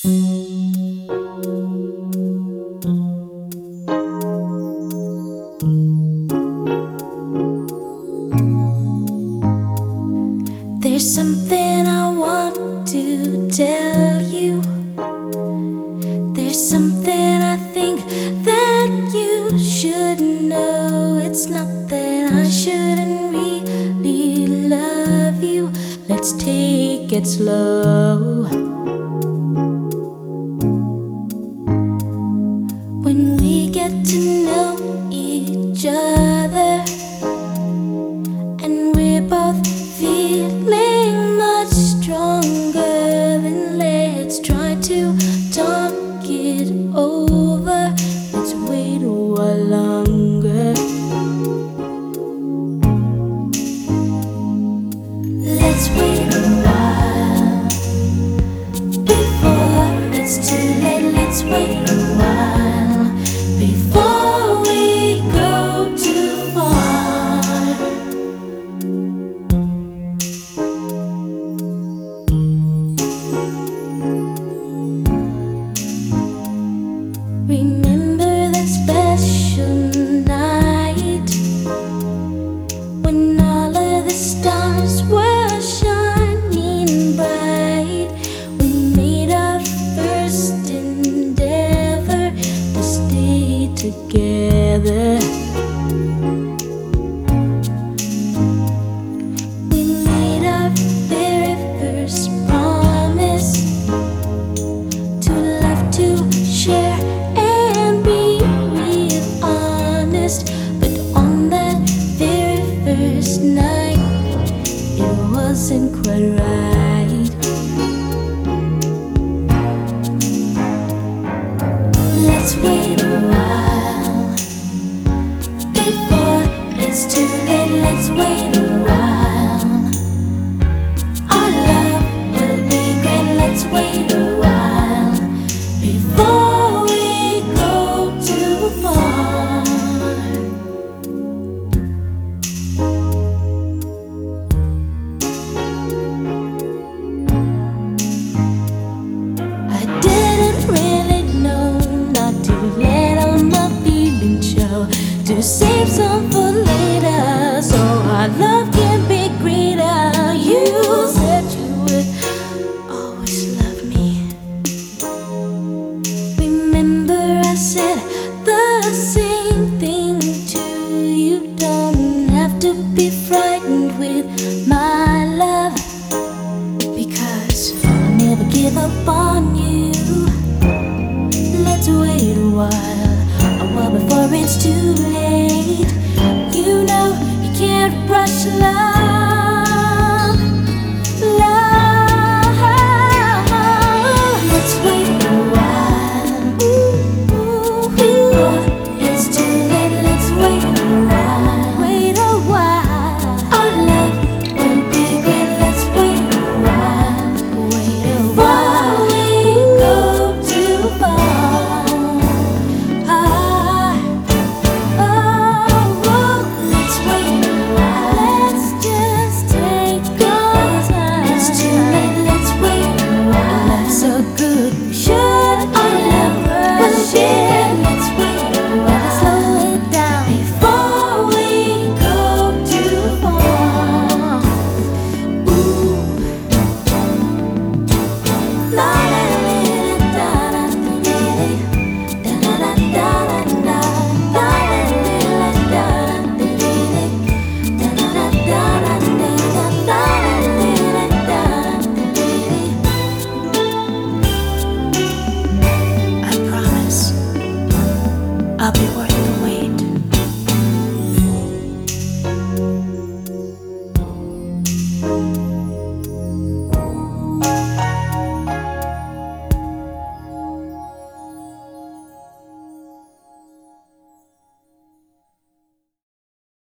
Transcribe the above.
There's something I want to tell you. There's something I think that you should know. It's not that I shouldn't really love you. Let's take it slow. When we get to know each other and we're both feeling much stronger, then let's try to talk it over. Let's wait a while longer. Let's wait a while before it's too late. Let's wait a while before we go too far. Remember that special night when all of the stars were shining bright. We made our first endeavor to stay together. We made our very first promise to love, to share, and be real honest. But on that very first night, it wasn't quite right. Let's wait a while before it's too late. Let's wait a while. Our love will be great. Let's wait a while before we go too far. I didn't really know not to let all my feelings show, to save some for later, so our love can be greater. You said you would always love me. Remember I said the same thing to you. Don't have to be frightened with my love, because I'll never give up on you. Let's wait a while before it's too late. You know you can't rush love.